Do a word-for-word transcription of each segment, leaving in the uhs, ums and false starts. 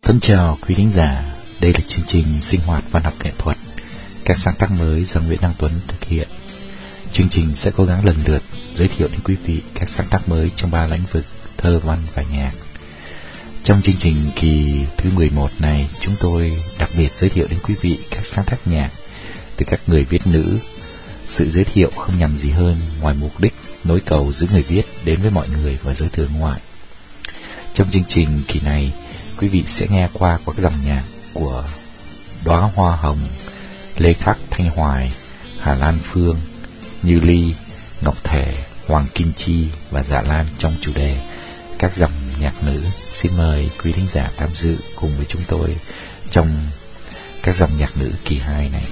Thân chào quý thính giả, đây là chương trình sinh hoạt văn học nghệ thuật, các sáng tác mới do Nguyễn Đăng Tuấn thực hiện. Chương trình sẽ cố gắng lần lượt giới thiệu đến quý vị các sáng tác mới trong ba lĩnh vực thơ, văn và nhạc. Trong chương trình kỳ thứ mười một này, chúng tôi đặc biệt giới thiệu đến quý vị các sáng tác nhạc từ các người viết nữ. Sự giới thiệu không nhằm gì hơn ngoài mục đích nối cầu giữa người viết đến với mọi người và giới thương ngoại. Trong chương trình kỳ này, quý vị sẽ nghe qua các dòng nhạc của Đóa Hoa Hồng, Lê Khắc, Thanh Hoài, Hà Lan Phương, Như Ly, Ngọc Thể, Hoàng Kim Chi và Dạ Lan trong chủ đề các dòng nhạc nữ. Xin mời quý thính giả tham dự cùng với chúng tôi trong các dòng nhạc nữ kỳ hai này.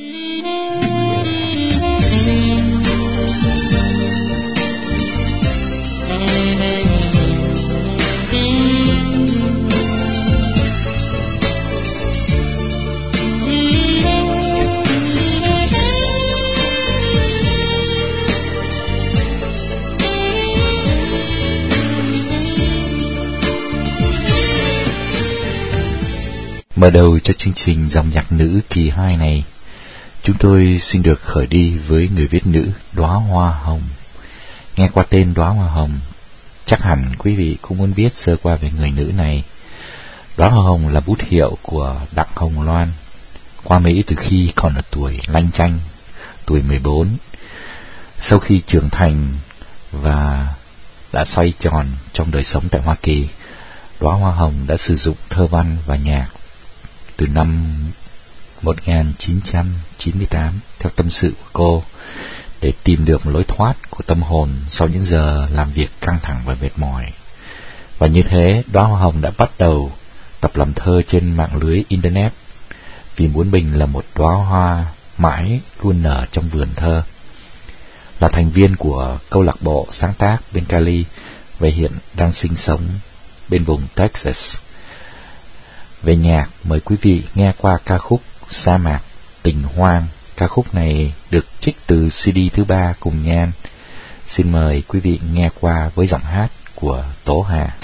Mở đầu cho chương trình dòng nhạc nữ kỳ hai này, chúng tôi xin được khởi đi với người viết nữ Đóa Hoa Hồng. Nghe qua tên Đóa Hoa Hồng, chắc hẳn quý vị cũng muốn biết sơ qua về người nữ này. Đóa Hoa Hồng là bút hiệu của Đặng Hồng Loan, qua Mỹ từ khi còn ở tuổi lanh chanh, tuổi mười bốn. Sau khi trưởng thành và đã xoay tròn trong đời sống tại Hoa Kỳ, Đóa Hoa Hồng đã sử dụng thơ văn và nhạc từ năm một nghìn chín trăm chín mươi tám theo tâm sự của cô để tìm được một lối thoát của tâm hồn sau những giờ làm việc căng thẳng và mệt mỏi. Và như thế, Đóa Hoa Hồng đã bắt đầu tập làm thơ trên mạng lưới Internet vì muốn mình là một đóa hoa mãi luôn nở trong vườn thơ. Là thành viên của câu lạc bộ sáng tác bên Cali và hiện đang sinh sống bên vùng Texas. Về nhạc, mời quý vị nghe qua ca khúc Sa Mạc Tình Hoang. Ca khúc này được trích từ xê đê thứ ba cùng nhan. Xin mời quý vị nghe qua với giọng hát của Tố Hà.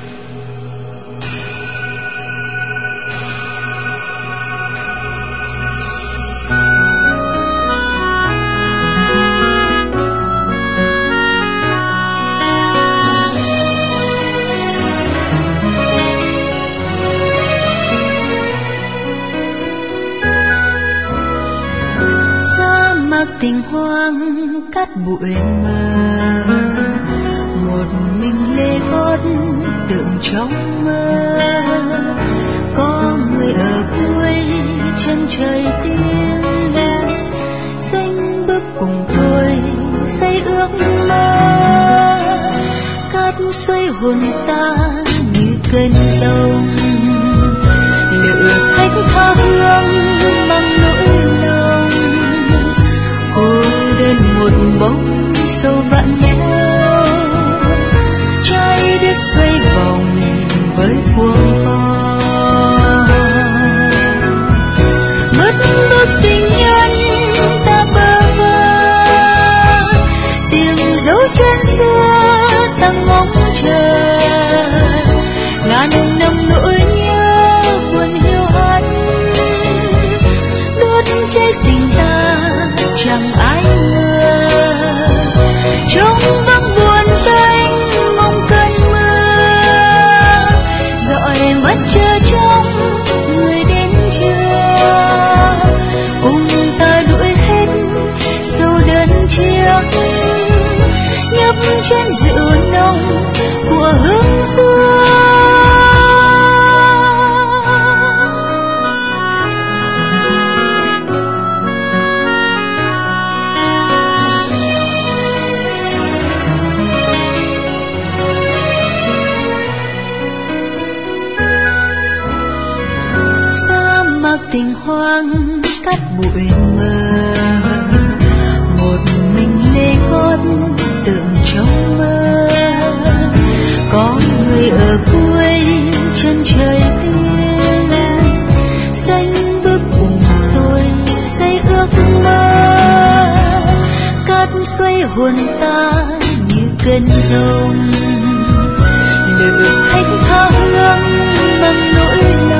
Tình hoang cát bụi mờ, một mình lê gót tượng trong mơ. Có người ở cuối chân trời tiên, xanh bước cùng tôi xây ước mơ. Cát xoay hồn ta như cơn sông, lửa khách tha hương mang nỗi lòng. Cô đơn một bóng sâu vạn nẻo, trái đất xoay vòng với cuồng phong. Mất bước tình nhân ta bơ vơ, tìm dấu chân xưa ta ngóng chờ. Ngàn năm nỗi nhớ buồn hiu hắt, đốt cháy tình ta chẳng ai ngờ. Trong vắng buồn tênh mong cơn mưa, dọi mắt chờ trong người đến chưa. Cùng ta đuổi hết sâu đơn chiếc, nhấp chén rượu nồng của hương xưa. Tình hoang cát bụi mờ, một mình lê gót tượng trong mơ. Có người ở cuối chân trời tiên, xanh bước cùng tôi xây ước mơ. Cát xoay hồn ta như cơn giông, lửa khách tha hương mang nỗi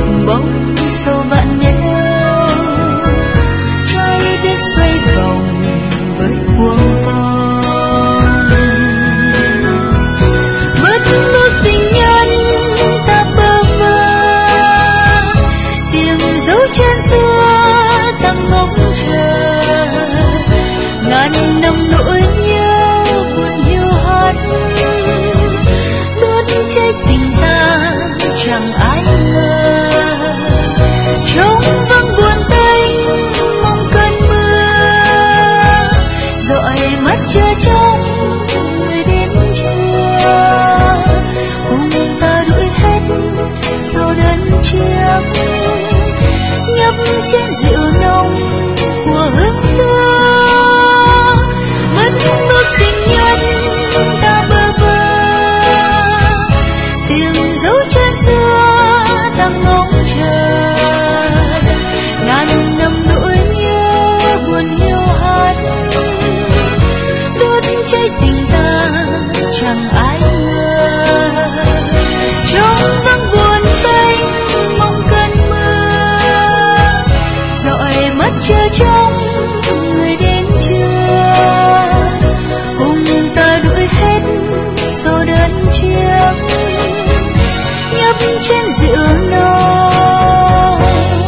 một bóng sâu vạn nẻo, trái đất xoay vòng với cuồng phong. Mất bước tình nhân ta bơ vơ, tìm dấu chân xưa ta ngóng chờ. Ngàn năm nỗi nhớ buồn hiu hắt, đốt cháy tình ta chẳng ai ngờ. Trong vắng buồn tênh mong cơn mưa, dọi mắt chờ trông người đến trưa. Cùng ta đuổi hết sau đơn chiếc, nhấp chén rượu nồng của hương xưa. Mất bước tình nhân ta bơ vơ, tìm dấu chân xưa ta ngóng chờ. Ngàn năm nỗi nhớ buồn hiu hắt, đốt cháy tình ta chẳng ai ngờ. Trong vắng buồn tênh mong cơn mưa, dọi mắt chờ trông người đến trưa. Cùng ta đuổi hết sau đơn chiếc, nhấp chén rượu nồng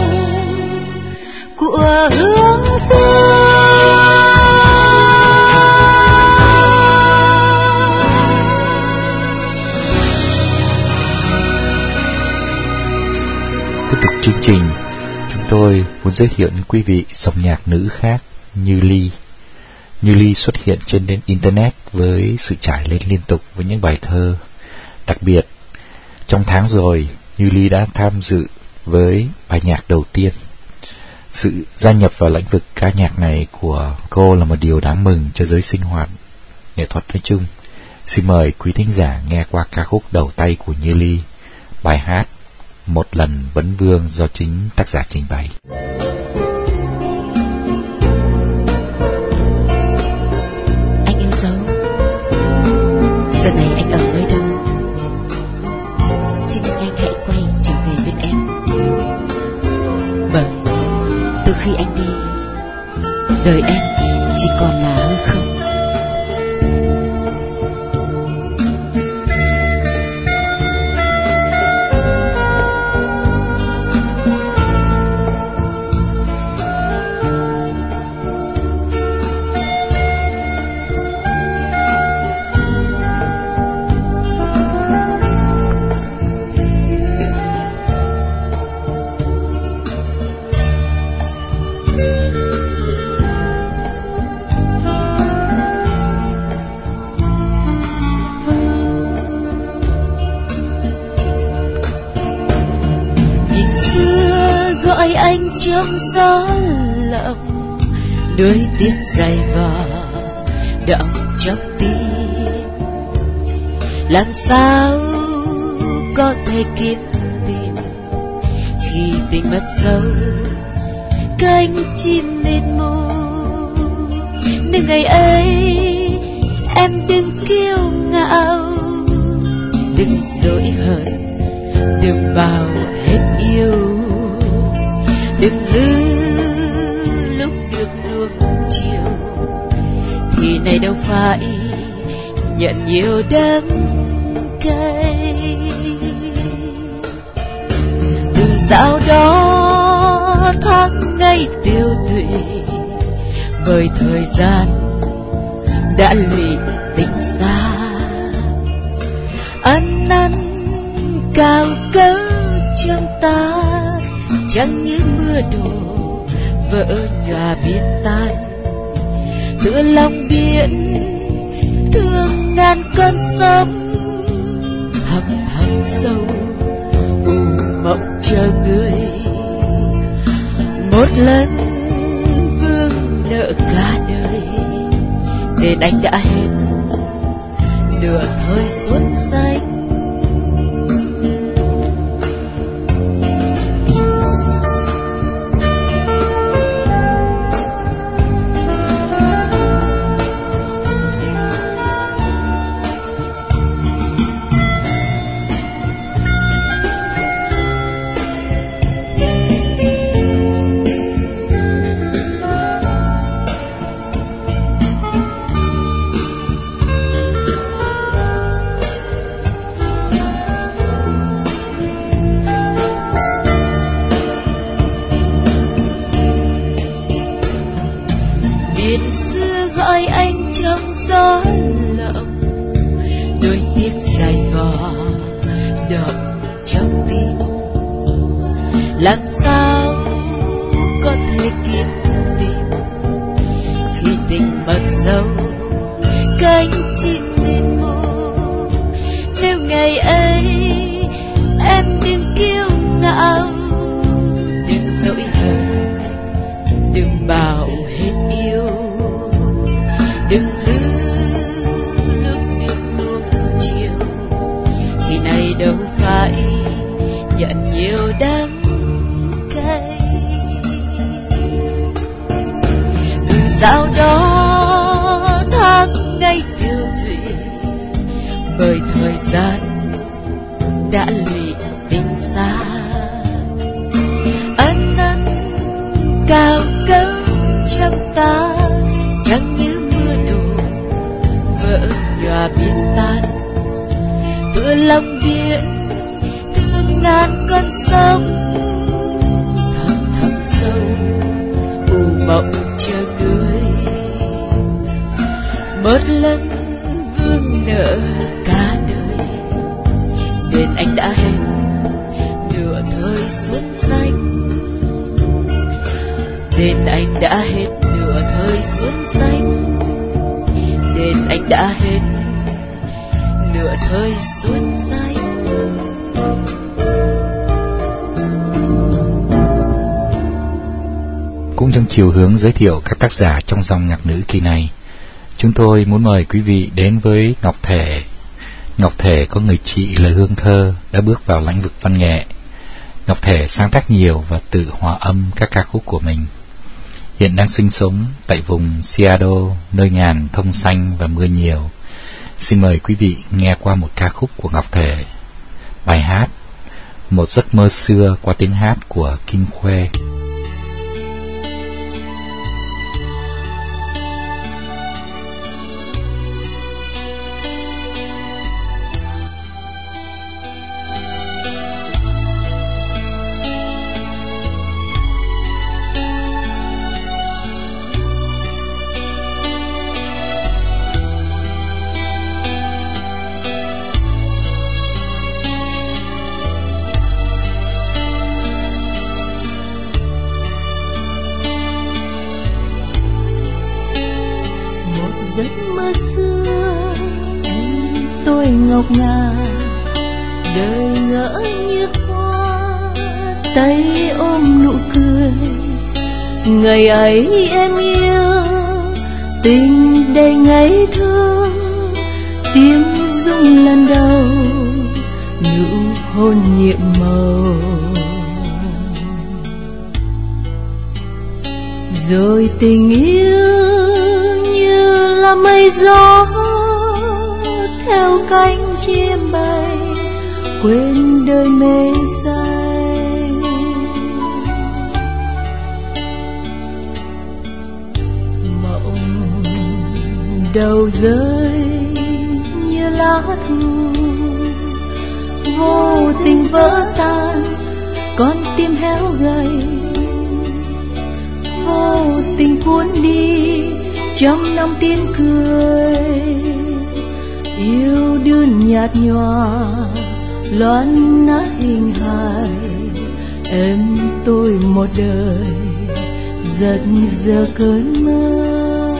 của hương xưa. Tiếp tục chương trình, chúng tôi muốn giới thiệu đến quý vị dòng nhạc nữ khác như Ly. Như Ly xuất hiện trên đến Internet với sự trải lên liên tục với những bài thơ. Đặc biệt, trong tháng rồi, Như Ly đã tham dự với bài nhạc đầu tiên. Sự gia nhập vào lĩnh vực ca nhạc này của cô là một điều đáng mừng cho giới sinh hoạt nghệ thuật nói chung. Xin mời quý thính giả nghe qua ca khúc đầu tay của Như Ly, bài hát Một Lần Vấn Vương do chính tác giả trình bày. Anh yêu dấu, giờ này anh ở nơi đâu? Xin anh nhanh hãy quay trở về bên em. Bởi từ khi anh đi, đời em chỉ còn là hư không. trong gió lộng, đôi tiếc dày vò đọng trong tim. Làm sao có thể kiếm tìm khi tình mất dấu, cánh chim mịt mù. Nên ngày ấy em đừng kiêu ngạo, đừng dỗi hờn, đừng bảo hết yêu, đừng hư lúc được nuông chiều. Thì này đâu phải nhận nhiều đắng cay. Từ dạo đó tháng ngày tiêu tụy, bởi thời gian đã lụy tình xa. Ăn năn cao cớ trong ta, chẳng như mưa đổ vỡ nhòa biến tan. Tựa lòng biển thương ngàn con sóng, thầm thầm sâu u mộng chờ người. Một lần vương nợ cả đời, nên anh đã hết nửa thời xuân xanh. gió lộng, đôi tiếc dài vò đậm trong tim. Làm sao có thể kịp tìm khi tình mặc dấu cánh chim mênh mông. Nếu ngày ấy em đừng kiêu ngạo, đừng dỗi hờn, đừng bảo hết yêu, đừng hứa lúc được nuông chiều, thì này đâu phải nhận nhiều đắng cay. Từ dạo đó tháng ngày tiêu thủy, bởi thời gian đã lụy tình xa. Ân ân cao cấu trong ta, chẳng như mưa đổ vỡ nhòa biến tan. Tựa lòng biển thương ngàn con sông, thầm thầm sâu u mộng chờ người. Một lần vương nợ cả đời, nên anh đã hết nửa thời xuân xanh. Nên anh đã hết nửa thời xuân xanh. Nên anh đã hết nửa thời xuân xanh. Cũng trong chiều hướng giới thiệu các tác giả trong dòng nhạc nữ kỳ này, chúng tôi muốn mời quý vị đến với Ngọc Thể. Ngọc Thể có người chị là Hương Thơ đã bước vào lĩnh vực văn nghệ. Ngọc Thể sáng tác nhiều và tự hòa âm các ca khúc của mình. Hiện đang sinh sống tại vùng Seattle, nơi ngàn thông xanh và mưa nhiều. Xin mời quý vị nghe qua một ca khúc của Ngọc Thể. Bài hát Một giấc mơ xưa qua tiếng hát của Kim Khuê. Giấc mơ xưa em tôi ngọc ngà, đời ngỡ như hoa, tay ôm nụ cười. Ngày ấy em yêu tình đầy ngây thơ, tiếng rung lần đầu, nụ hôn nhiệm màu. Rồi tình yêu là mây gió theo cánh chim bay, quên đời mê say. Mộng đầu rơi như lá thu, vô tình vỡ tan con tim héo gầy, vô tình cuốn đi trong năm tiếng cười. Yêu đương nhạt nhòa loan nát hình hài, em tôi một đời giật giờ cơn mơ.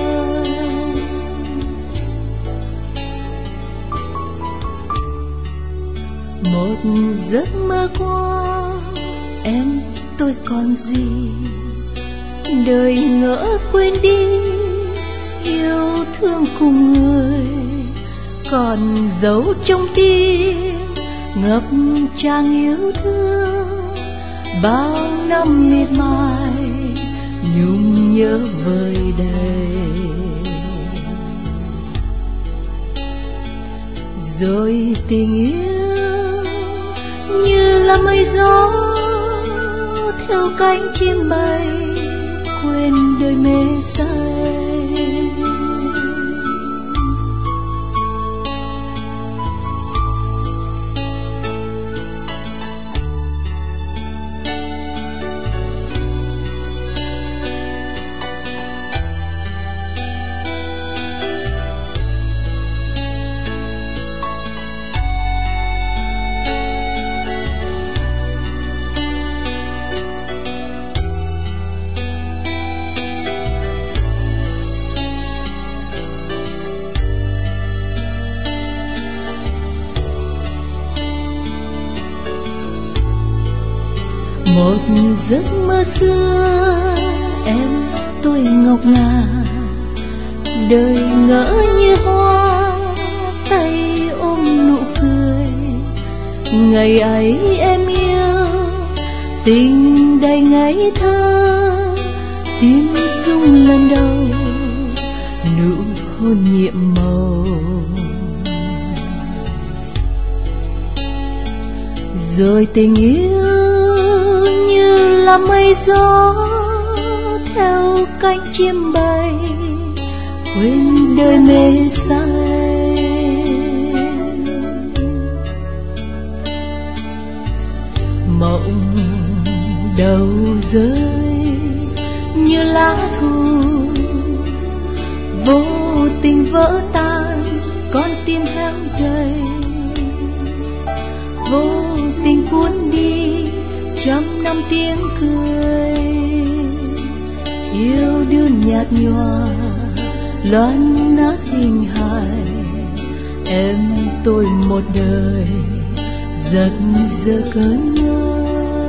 Một giấc mơ qua em tôi còn gì, đời ngỡ quên đi yêu thương cùng người, còn giấu trong tim ngập tràn yêu thương. Bao năm miệt mài nhung nhớ vơi đầy, rồi tình yêu như là mây gió theo cánh chim bay, quên đời mê say. một giấc mơ xưa em tôi ngọc ngà, đời ngỡ như hoa tay ôm nụ cười. Ngày ấy em yêu tình đầy ngây thơ, tiếng rung lần đầu nụ hôn nhiệm màu. Rồi tình yêu như là mây gió theo cánh chim bay, quên đời mê say. Mộng đầu rơi như lá thu, vô tình vỡ tan con tim héo gầy. Vô tình cuốn đi trăm năm tiếng cười, yêu đương nhạt nhòa loan nát hình hài. Em tôi một đời giật giơ cơn mơ,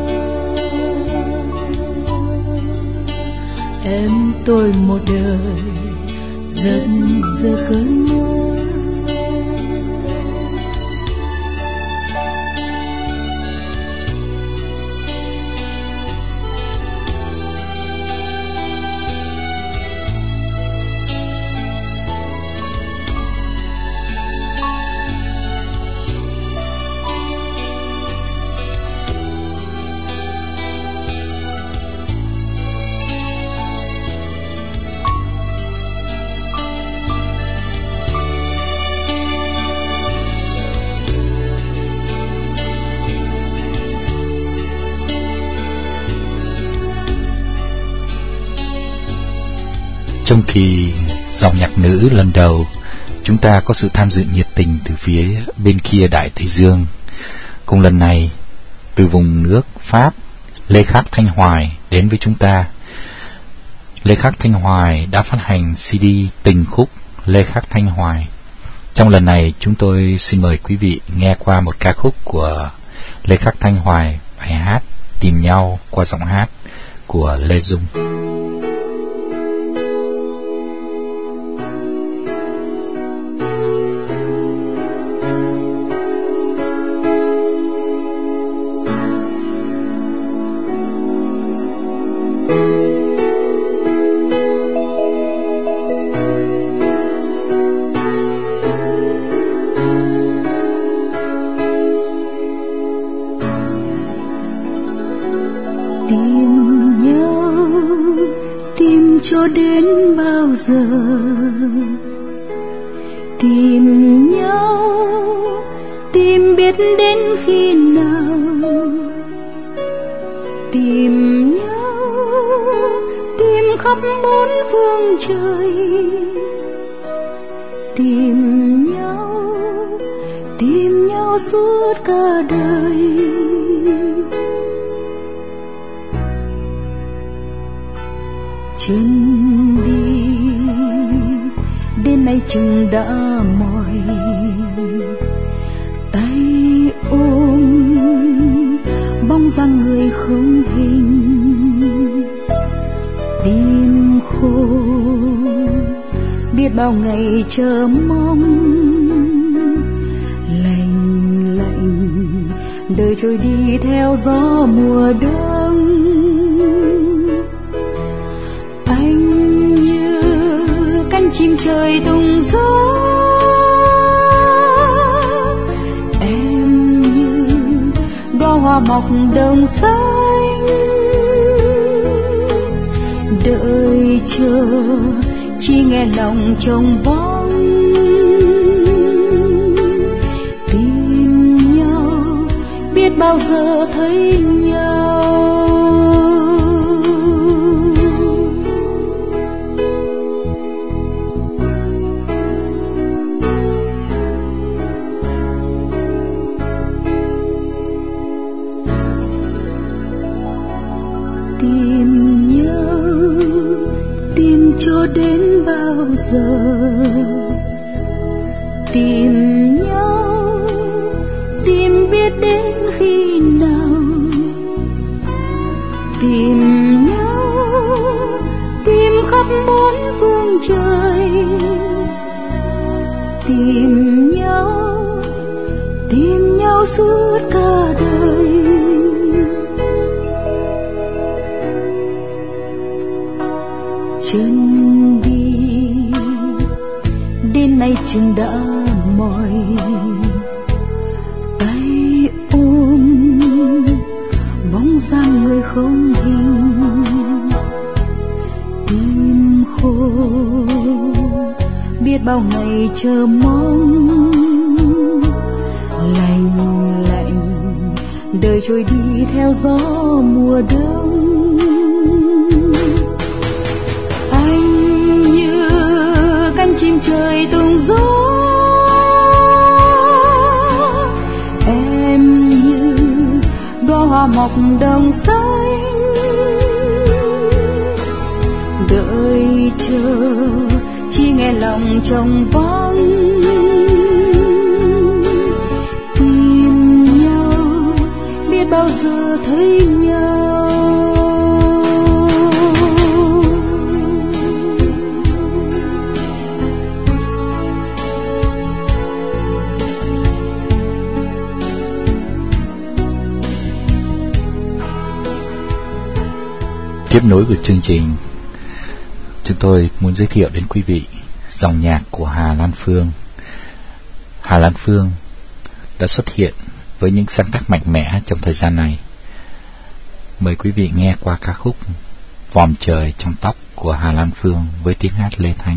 em tôi một đời giật giơ cơn mơ. Trong khi dòng nhạc nữ lần đầu, chúng ta có sự tham dự nhiệt tình từ phía bên kia Đại Tây Dương. Cùng lần này, từ vùng nước Pháp, Lê Khắc Thanh Hoài đến với chúng ta. Lê Khắc Thanh Hoài đã phát hành xê đê tình khúc Lê Khắc Thanh Hoài. Trong lần này, chúng tôi xin mời quý vị nghe qua một ca khúc của Lê Khắc Thanh Hoài, bài hát Tìm Nhau qua giọng hát của Lê Dung. Cho đến bao giờ tìm nhau, tìm biết đến khi nào, tìm nhau, tìm khắp bốn phương trời, tìm nhau, tìm nhau suốt cả đời. Chân đi đến nay chừng đã mỏi, tay ôm bóng dáng người không hình, tim khô biết bao ngày chờ mong. Lạnh lạnh đời trôi đi theo gió mùa đông, chim trời tung gió. Em như đóa hoa mọc đồng xanh, đợi chờ chỉ nghe lòng trông vắng. Tìm nhau biết bao giờ thấy nhau. Cho đến bao giờ tìm nhau, tìm biết đến khi nào, nhau, tìm khắp bốn phương trời, tìm nhau, tìm nhau suốt cả đời. Chân đi đến nay chừng đã mỏi, tay ôm bóng dáng người không hình, tim khô biết bao ngày chờ mong, lạnh lạnh đời trôi đi theo gió mùa đông. Anh như cánh chim trời tung gió, em như đóa hoa mọc đồng xanh, đợi chờ chỉ nghe lòng trống vắng, tìm nhau biết bao giờ thấy nhau. Tiếp nối của chương trình, chúng tôi muốn giới thiệu đến quý vị dòng nhạc của Hà Lan Phương. Hà Lan Phương đã xuất hiện với những sáng tác mạnh mẽ trong thời gian này. Mời quý vị nghe qua ca khúc Vòm Trời Trong Tóc của Hà Lan Phương với tiếng hát Lê Thanh.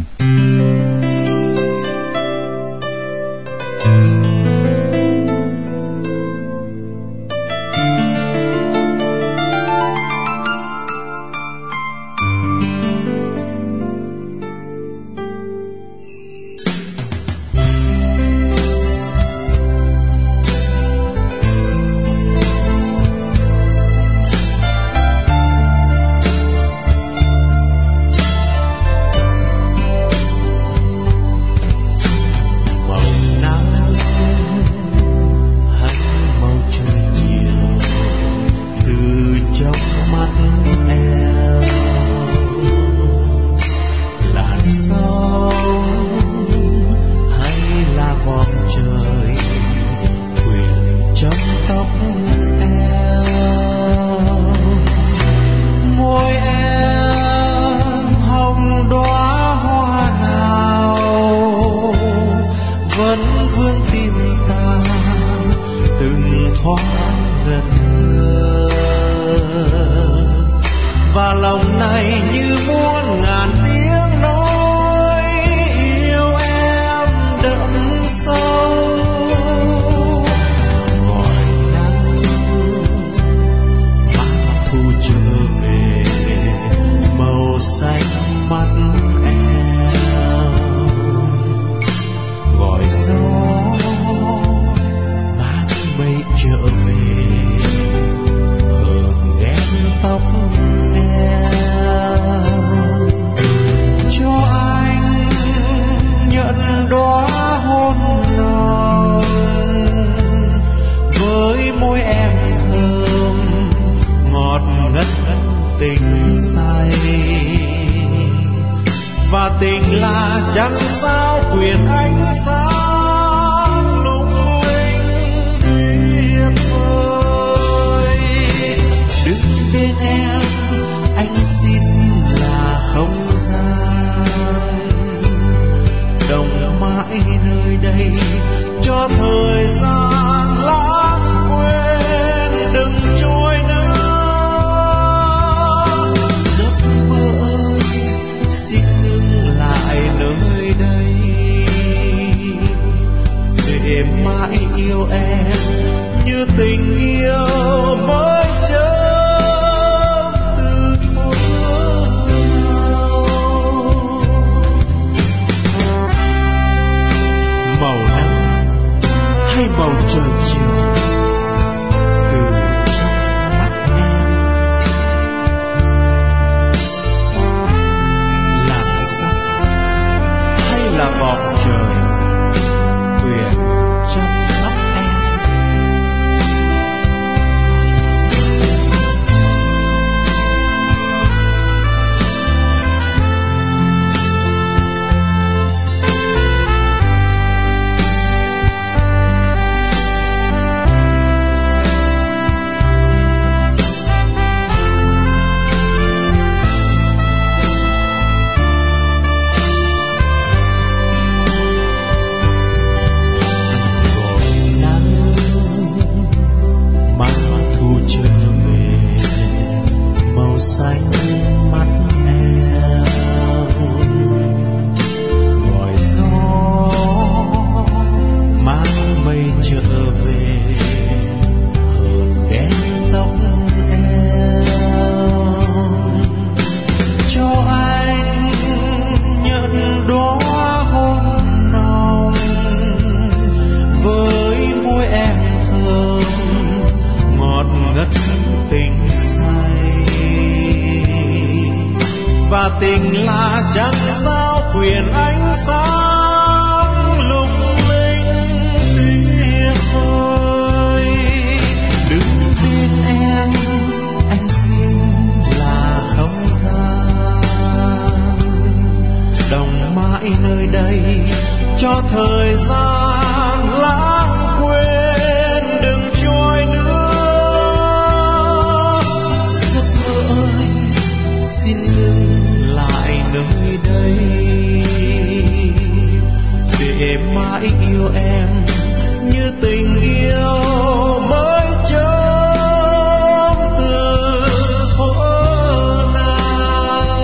và tình là chẳng sao quyền ánh sáng lung linh tuyệt vời. Đừng bên em, anh xin là không gian đồng mãi nơi đây cho thời gian lãng quên, đừng trôi nữa. Giấc mơ ơi, xin ngừng lại nơi đây để mãi yêu em như tình yêu mới chớm từ thuở nào.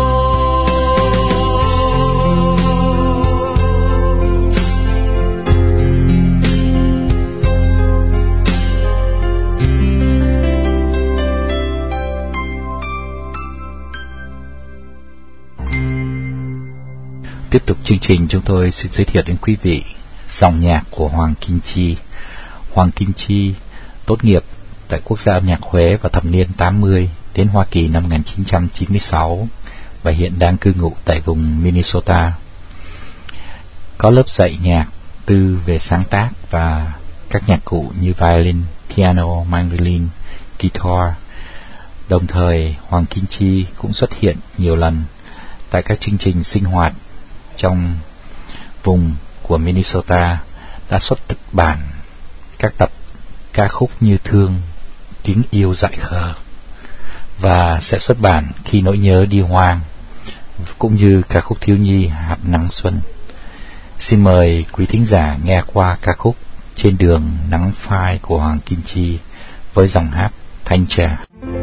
Tiếp tục chương trình, chúng tôi xin giới thiệu đến quý vị dòng nhạc của Hoàng Kim Chi. Hoàng Kim Chi tốt nghiệp tại Quốc gia âm nhạc Huế vào thập niên tám mươi, đến Hoa Kỳ năm một nghìn chín trăm chín mươi sáu và hiện đang cư ngụ tại vùng Minnesota. Có lớp dạy nhạc tư về sáng tác và các nhạc cụ như violin, piano, mandolin, guitar. Đồng thời, Hoàng Kim Chi cũng xuất hiện nhiều lần tại các chương trình sinh hoạt trong vùng của Minnesota, đã xuất bản các tập ca khúc như Thương, Tiếng Yêu Dại Khờ và sẽ xuất bản Khi Nỗi Nhớ Đi Hoang, cũng như ca khúc thiếu nhi Hạt Nắng Xuân. Xin mời quý thính giả nghe qua ca khúc Trên Đường Nắng Phai của Hoàng Kim Chi với giọng hát thanh trà.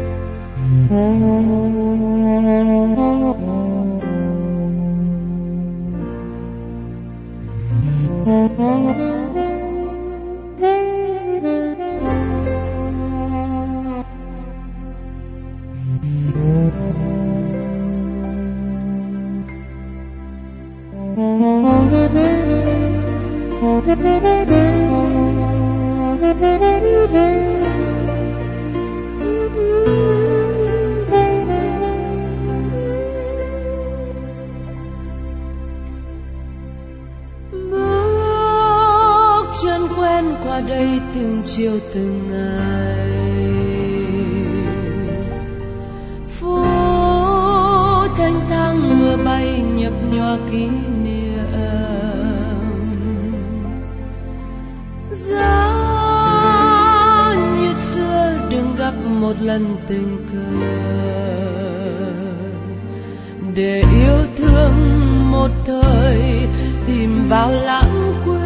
Qua đây từng chiều từng ngày, phố thanh thang mưa bay nhập nhòa kỷ niệm, giá như xưa đừng gặp một lần tình cờ, để yêu thương một thời tìm vào lãng quên.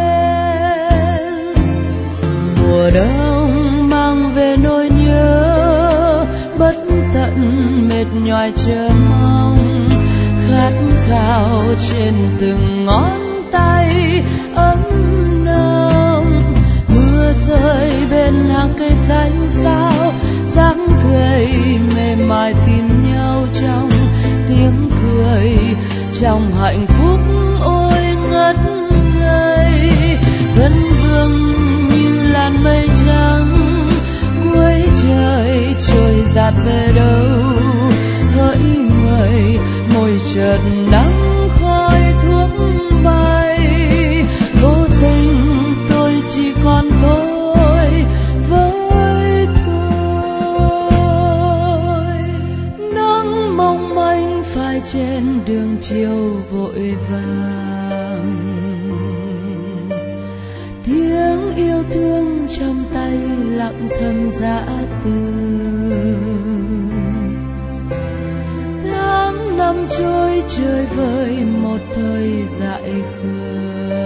Mùa đông mang về nỗi nhớ bất tận, mệt nhoài chờ mong, khát khao trên từng ngón tay ấm nồng. Mưa rơi bên hàng cây xanh sao, dáng gầy mềm mại tìm nhau trong tiếng cười, trong hạnh phúc ôi ngất ngây. Vân vương như làn mây trắng cuối trời, trôi dạt về đâu hỡi người, môi chợt nắng khói thuốc bay. Vô tình tôi chỉ còn tôi với tôi, nắng mong manh phai trên đường chiều vội vàng, tiếng yêu thương trong tay lặng thầm dã từ. Tháng năm trôi chơi vơi một thời dại khờ,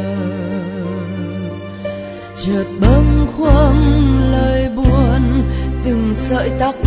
chợt bâng khuâng lời buồn từng sợi tóc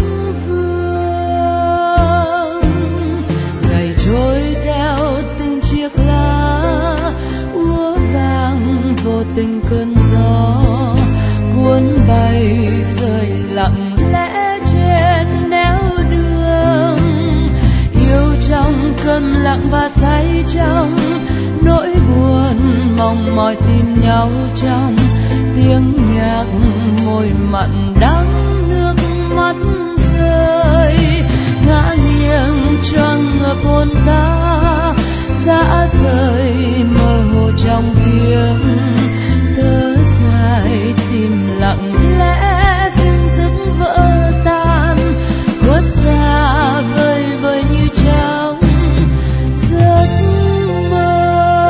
vương. Ngày trôi theo từng chiếc lá úa vàng, vô tình cơn gió cuốn bay rơi lặng lẽ trên nẻo đường. Yêu trong cơn lặng và say trong nỗi buồn, mong mỏi tìm nhau trong tiếng nhạc môi mặn đắng nước mắt rơi. Ngã nghiêng cho dã rời mơ hồ trong tiếng thở dài, tim lặng lẽ dưng dứt vỡ tan, khuất xa vơi vơi như trong giấc mơ.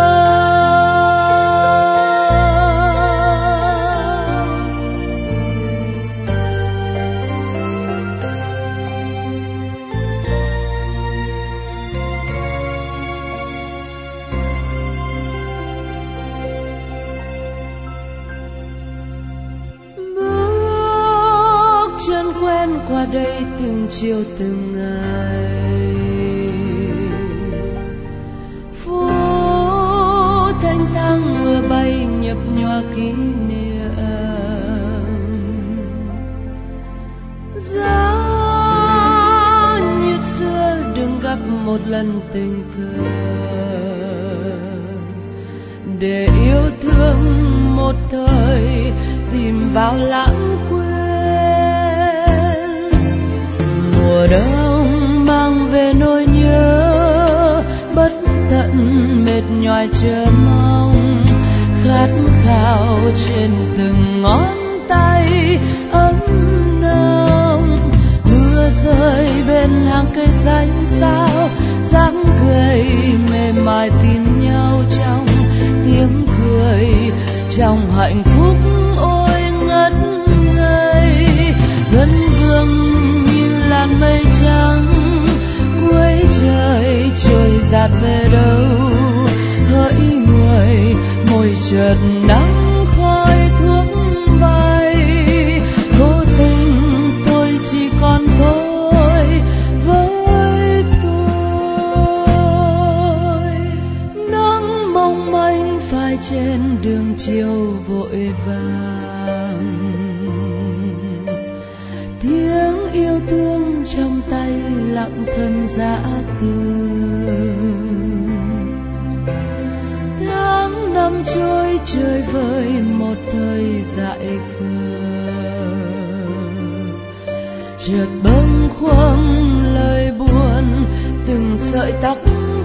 Qua đây từng chiều từng ngày, phố thanh thang mưa bay nhập nhòa kỷ niệm, giá như xưa đừng gặp một lần tình cờ, để yêu thương một thời tìm vào lãng quên. Mùa đông mang về nỗi nhớ bất tận, mệt nhoài chờ mong, khát khao trên từng ngón tay ấm nồng. Mưa rơi bên hàng cây xanh sao, dáng gầy mềm mại tìm nhau trong tiếng cười, trong hạnh phúc ôi ngất ngây. Gần vương làn mây trắng cuối trời trôi dạt về đâu, hỡi người môi chợt nắng khói thuốc bay. Vô tình tôi chỉ còn tôi với tôi, nắng mong manh phai trên đường chiều vội vàng, tiếng yêu thương trong tay lặng thầm dã từ. Tháng năm trôi chơi vơi một thời dại khờ, chợt bâng khuâng lời buồn từng sợi tóc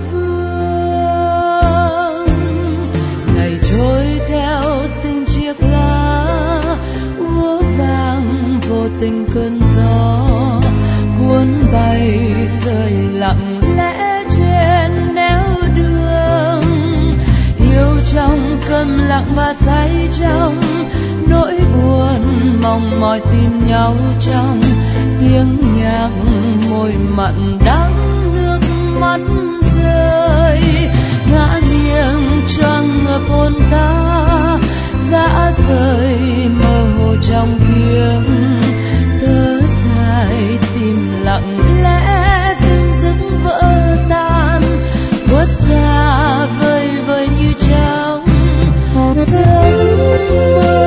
vương. Ngày trôi theo từng chiếc lá úa vàng, vô tình cơn gió cuốn bay rơi lặng lẽ trên nẻo đường. Yêu trong cơn lặng và say trong nỗi buồn, mong mỏi tìm nhau trong tiếng nhạc môi mặn đắng nước mắt rơi. Ngã nghiêng cho ngược hồn ta, dã rời mơ hồ trong tiếng thở dài, tim lặng lẽ dưng dứt vỡ tan, khuất xa vơi vơi như trong giấc mơ.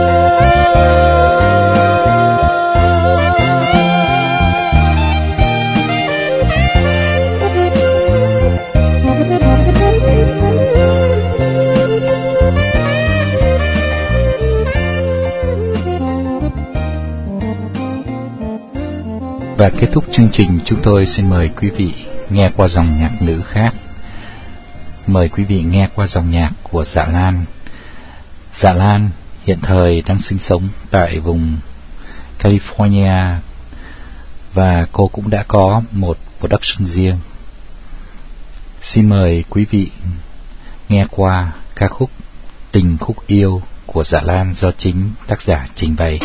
Và kết thúc chương trình, chúng tôi xin mời quý vị nghe qua dòng nhạc nữ khác. Mời quý vị nghe qua dòng nhạc của Dạ Lan. Dạ Lan hiện thời đang sinh sống tại vùng California và cô cũng đã có một production riêng. Xin mời quý vị nghe qua ca khúc Tình Khúc Yêu của Dạ Lan do chính tác giả trình bày.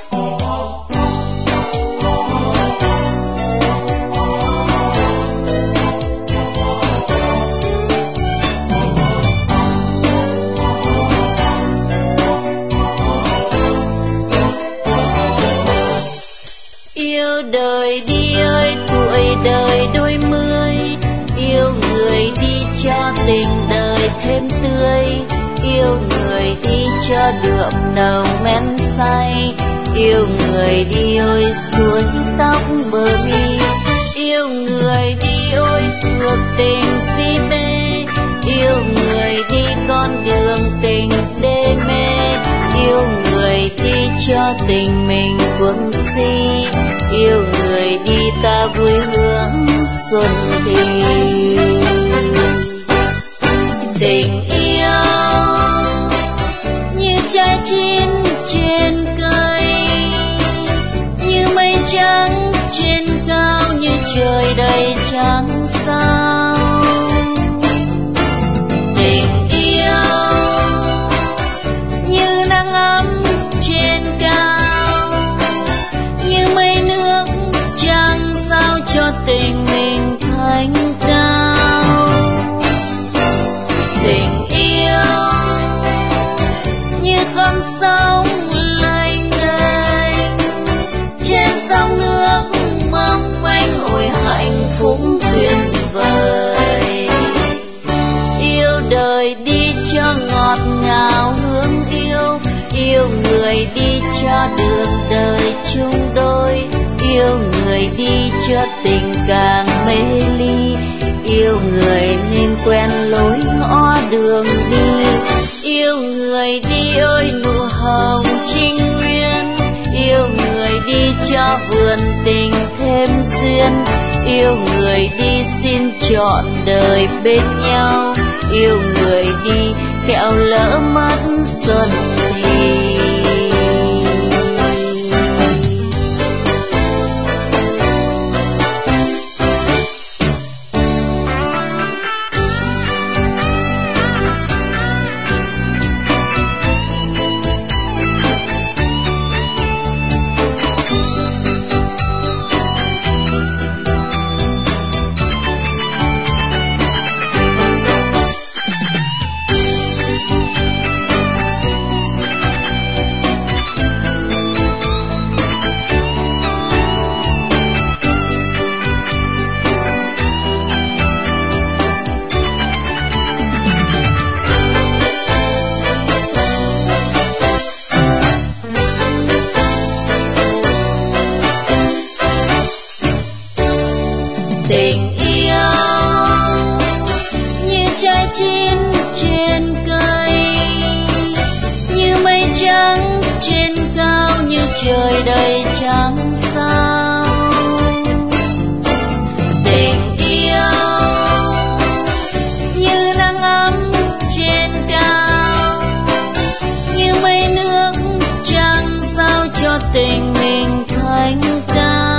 Yêu đời đi ơi tuổi đời đôi mươi, yêu người đi cho tình đời thêm tươi, yêu người đi cho được nồng men say, yêu người đi ôi suối tóc bờ mi, yêu người đi ôi cuộc tình si mê, yêu người đi con đường tình đê mê, yêu người đi cho tình mình cuồng si, yêu người đi ta vui hướng xuân thì. chẳng sao. Tình yêu như nắng ấm trên cao, như mây nước chẳng sao cho tình mình thanh cao. Tình yêu như con sóng lênh đênh trên sông nước mong manh, ôi hạnh phúc tuyệt vời. Yêu đời đi cho ngọt ngào hương yêu, yêu người đi cho đường đời chung đôi, yêu người đi cho tình càng mê ly, yêu người nên quen lối ngõ đường đi. Yêu người đi ơi nụ hồng trinh nguyên, yêu người đi cho vườn tình thêm duyên, yêu người đi xin trọn đời bên nhau, yêu người đi kẻo lỡ mất xuân thì. Tình yêu như trái chín trên cây, như mây trắng trên cao, như trời đầy trắng sao. Tình yêu như nắng ấm trên cao, như mây nước chẳng sao cho tình mình thanh cao.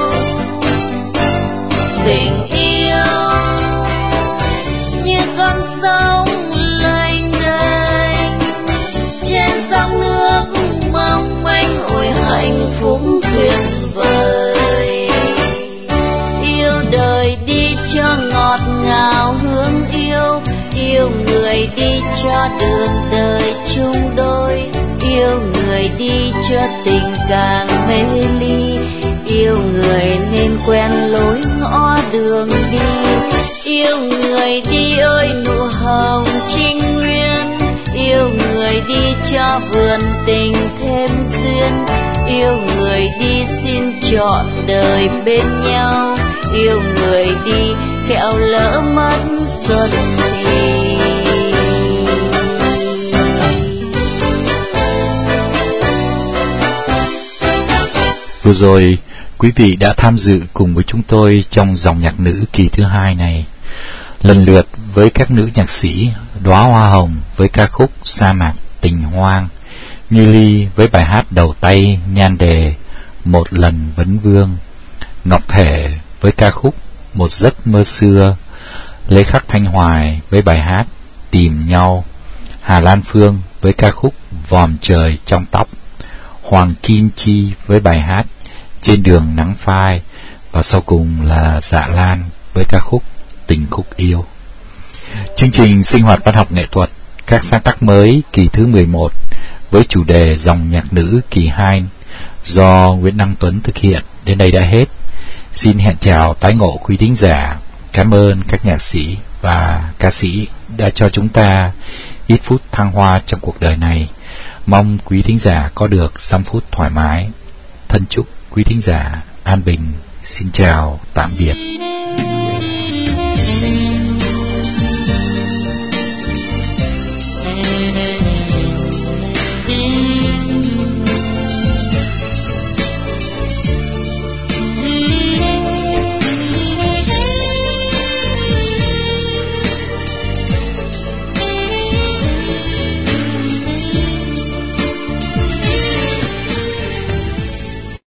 Tình yêu như con sóng lênh đênh trên sông nước mong manh, ôi hạnh phúc tuyệt vời. Yêu đời đi cho ngọt ngào hương yêu, yêu người đi cho đường đời chung đôi, yêu người đi cho tình càng mê ly, yêu người nên quen lối ngõ đường đi. Yêu người đi ơi nụ hồng trinh nguyên, yêu người đi cho vườn tình thêm duyên, yêu người đi xin trọn đời bên nhau, yêu người đi kẻo lỡ mất xuân thì. Vừa rồi, quý vị đã tham dự cùng với chúng tôi trong dòng nhạc nữ kỳ thứ hai này, lần lượt với các nữ nhạc sĩ Đóa Hoa Hồng với ca khúc Sa Mạc Tình Hoang, Như Ly với bài hát đầu tay nhan đề Một Lần Vấn Vương, Ngọc Thể với ca khúc Một Giấc Mơ Xưa, Lê Khắc Thanh Hoài với bài hát Tìm Nhau, Hà Lan Phương với ca khúc Vòm Trời Trong Tóc, Hoàng Kim Chi với bài hát Trên Đường Nắng Phai, và sau cùng là Dạ Lan với ca khúc Tình Khúc Yêu. Chương trình sinh hoạt văn học nghệ thuật các sáng tác mới kỳ thứ mười một với chủ đề dòng nhạc nữ kỳ hai do Nguyễn Đăng Tuấn thực hiện đến đây đã hết. Xin hẹn chào tái ngộ quý thính giả. Cảm ơn các nhạc sĩ và ca sĩ đã cho chúng ta ít phút thăng hoa trong cuộc đời này. Mong quý thính giả có được năm phút thoải mái. Thân chúc quý thính giả an bình. Xin chào, tạm biệt.